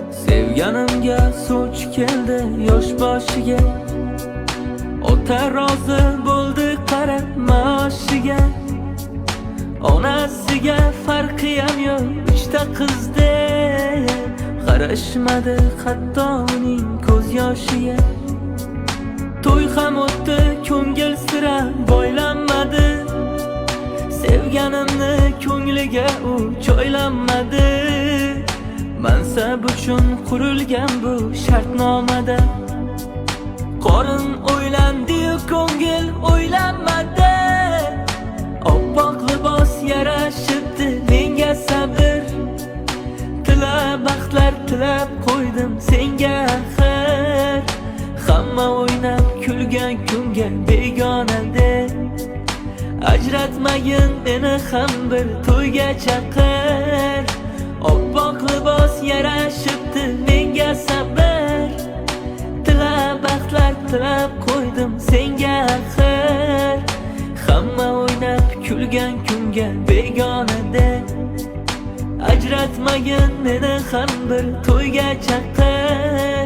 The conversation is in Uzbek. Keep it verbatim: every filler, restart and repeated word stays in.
Sevganimga soch keldi yosh boshiga, ota rozi bo'ldi qarab maoshiga. Onasiga farqiyam yo'q uchta qizda, qarashmadi hatto uning ko'z yoshiga. To'y ham o'tdi, ko'ngil sira boylanmadi, sevganimni ko'ngliga u joylanmadi. Mansab uchun qurilgan bu shartnomada, qorin o'ylandi-yu ko'ngil o'ylanmadi. Oppoq libos yarashibdi menga sabr, tilab baxtlar tilab qo'ydim senga axir. Hamma o'ynab kulgan kunga begonada, ajratmagin meni ham bir to'yga chaqir. Oppoq libos yarashibdi menga sabr, tilab baxtlar tilab qo'ydim senga axir. Hamma o'ynab kulgan kunga begonada, ajratmagin meni ham bir to'yga chaqir.